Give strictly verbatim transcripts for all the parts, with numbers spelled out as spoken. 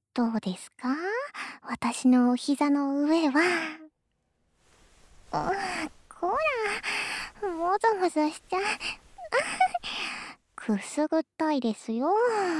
どうですか？私のお膝の上は。うん、こら、もぞもぞしちゃ。くすぐったいですよ。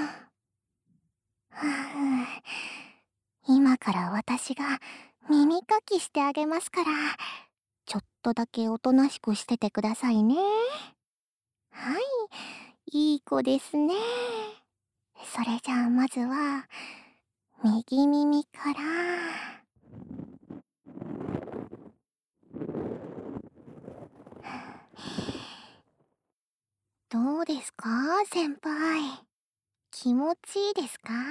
今から私が耳かきしてあげますから、ちょっとだけおとなしくしててくださいね。はい、いい子ですね。それじゃあまずは、右耳から。どうですか、先輩。気持ちいいですか？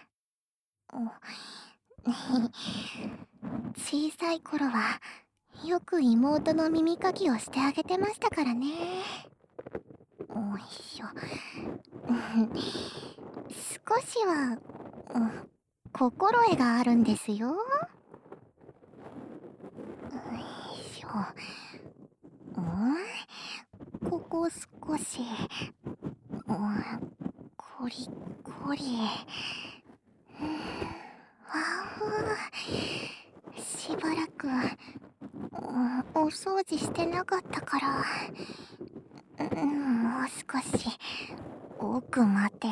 小さい頃は、よく妹の耳かきをしてあげてましたからね。おいしょ。少しは、うん、心得があるんですよ。よいしょ。うん、ここ少し、うん、コリコリ。うん、わふ。しばらく、うん、お掃除してなかったから、うん、もう少し奥まで。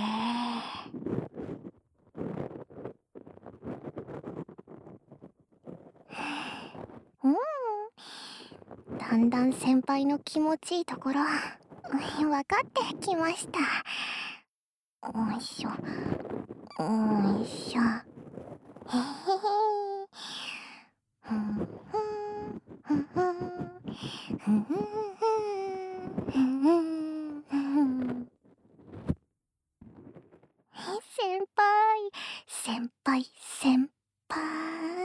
うん、だんだん先輩の気持ちいいところ、分かってきました。おいしょ、おいしょ。へへへ。ふんふんふんふんふんふんふんふんふん。先輩、先輩、先輩。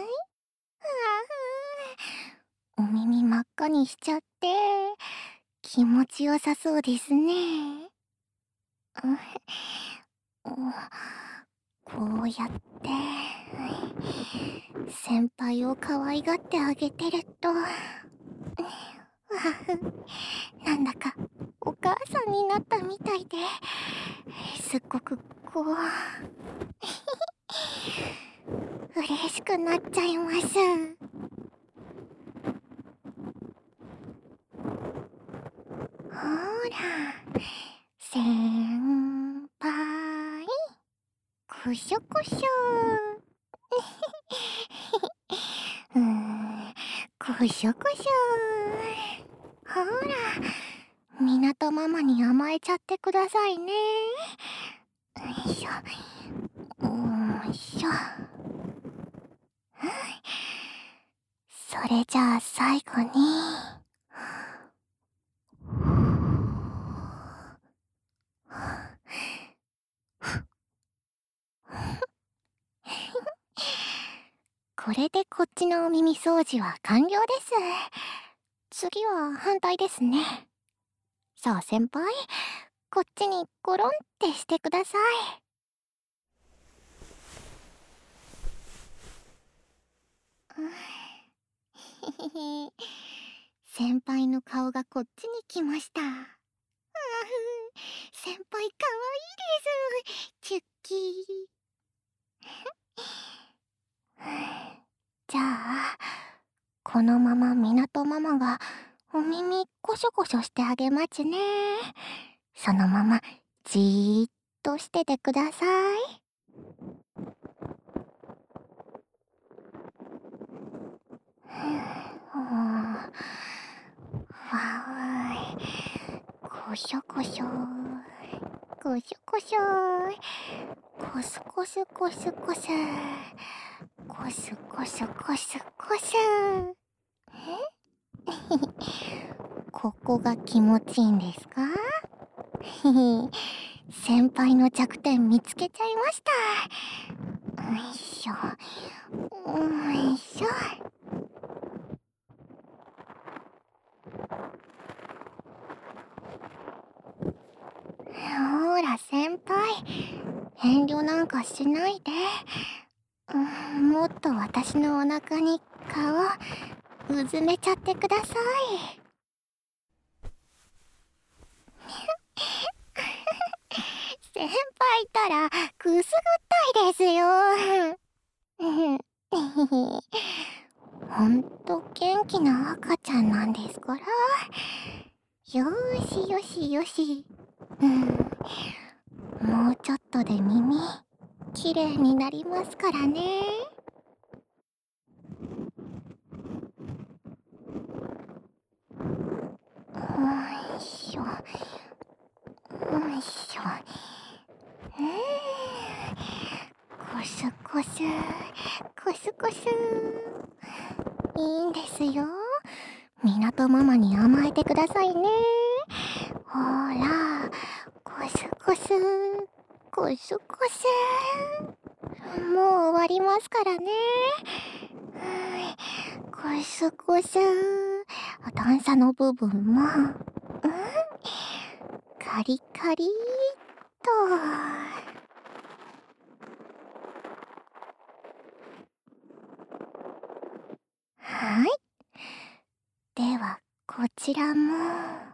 お耳真っ赤にしちゃって、気持ちよさそうですね。こうやって、先輩を可愛がってあげてると、なんだかお母さんになったみたいで、すっごくこう、嬉しくなっちゃいます。ほら、先輩、こしょこしょ。うーん、こしょこしょ。ほら、港ママに甘えちゃってくださいね。よいしょ、よいしょ。それじゃあ最後に。これでこっちのお耳掃除は完了です。次は反対ですね。さあ先輩、こっちにゴロンってしてください。先輩の顔がこっちに来ました。あふ、先輩かわいいです。チュッキー。じゃあ、このまま港ママがお耳コショコショしてあげますね。そのままじーっとしててください。わーい。コショコショコショコショコスコスコスコスコスコスコスコス。ここが気持ちいいんですか？先輩の弱点見つけちゃいました。よいしょ、よいしょ。ほーら先輩、遠慮なんかしないで。うん、もっと私のお腹に顔うずめちゃってください。先輩ったらくすぐったいですよ。ほんと元気な赤ちゃんなんですから。よーしよしよし。うん。もうちょっとで耳、きれいになりますからね。よいしょ。よいしょ。うーん。こすこす。こすこす。いいんですよ。港ママに甘えてくださいね。ほら、こすこす。こすこす。もう終わりますからね。こすこす。段差の部分も、うん、カリカリーっと。はい。では、こちらも。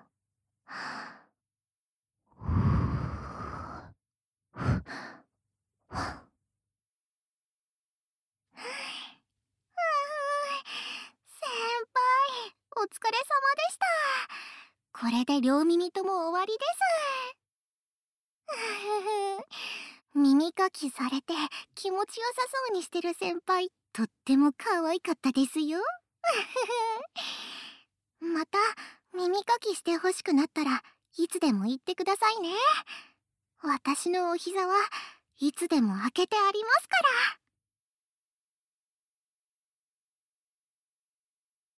先輩、お疲れ様でした。これで両耳とも終わりです。耳かきされて気持ちよさそうにしてる先輩、とっても可愛かったですよ。また耳かきしてほしくなったらいつでも言ってくださいね。私のお膝はいつでも開けてありますから。